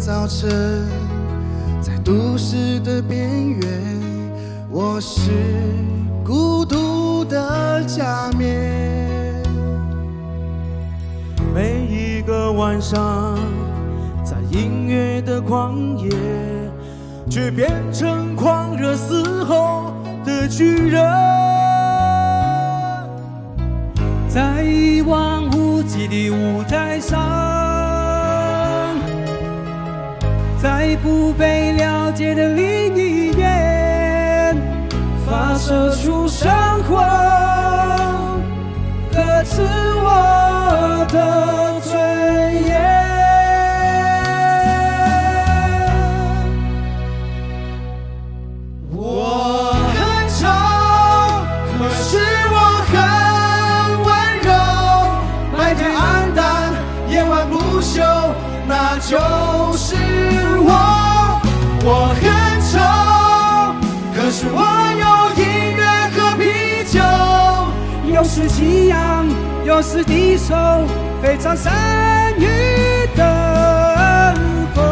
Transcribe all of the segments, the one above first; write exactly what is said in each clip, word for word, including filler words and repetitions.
早晨，在都市的边缘，我是孤独的假面。 每一个晚上，在音乐的旷野，却变成狂热嘶吼的巨人。 在一望无际的舞台上，在不被了解的另一边，发射出生活，歌词我的尊严。 我很丑，可是我很温柔，白天暗淡，夜晚不休，那就是我。我很丑，可是我有音乐和啤酒， 有时激昂，有时低首，非常善于等候。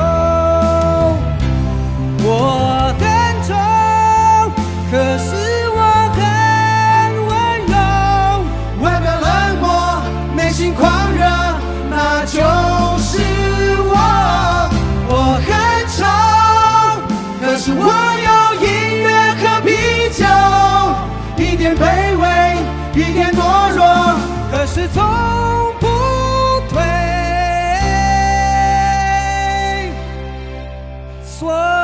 我很丑，可是我很温柔， 外表冷漠，内心狂热，那就是我。我很丑，可是我有音乐和啤酒，一点卑微，一点懦弱， 可是从不退缩。